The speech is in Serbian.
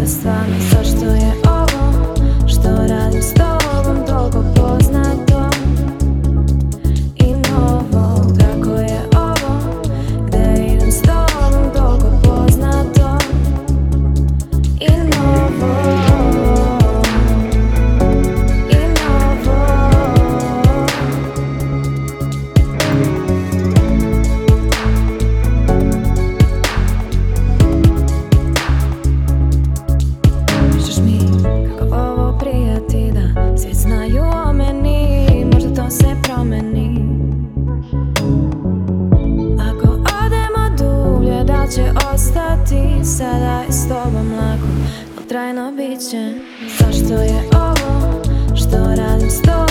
da stvarno zašto je ovo što radim s tobom toliko poznato i novo. Kako je ovo gde idem s tobom toliko poznato i novo. Svi znaju o meni, možda to se promeni. Ako odemo dublje, da će ostati. Sada je s tobom lako, no trajno bit će. Zašto je ovo što radim s tobom